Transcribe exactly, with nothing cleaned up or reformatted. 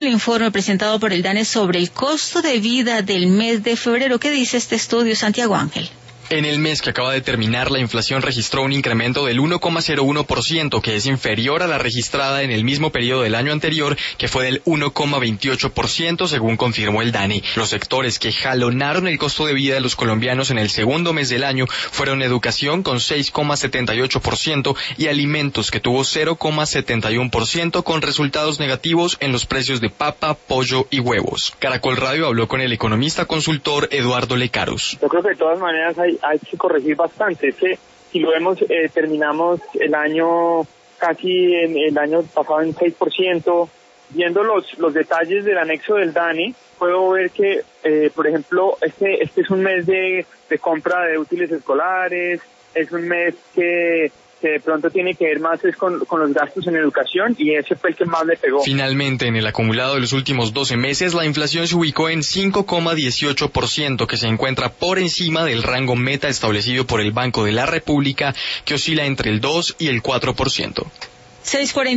El informe presentado por el DANE sobre el costo de vida del mes de febrero. ¿Qué dice este estudio, Santiago Ángel? En el mes que acaba de terminar, la inflación registró un incremento del uno coma cero uno por ciento, que es inferior a la registrada en el mismo periodo del año anterior, que fue del uno coma veintiocho por ciento, según confirmó el DANE. Los sectores que jalonaron el costo de vida de los colombianos en el segundo mes del año fueron educación con seis coma setenta y ocho por ciento y alimentos, que tuvo cero coma setenta y uno por ciento, con resultados negativos en los precios de papa, pollo y huevos. Caracol Radio habló con el economista consultor Eduardo Lecaros. Yo creo que de todas maneras hay hay que corregir bastante. Es que si lo vemos, eh, terminamos el año casi en el año pasado en seis por ciento. Viendo los los detalles del anexo del DANE, puedo ver que, eh, por ejemplo, este este es un mes de, de compra de útiles escolares, es un mes que que de pronto tiene que ver más es con, con los gastos en educación, y ese fue el que más le pegó. Finalmente, en el acumulado de los últimos doce meses, la inflación se ubicó en cinco coma dieciocho por ciento, que se encuentra por encima del rango meta establecido por el Banco de la República, que oscila entre el dos y el cuatro por ciento. seis cuarenta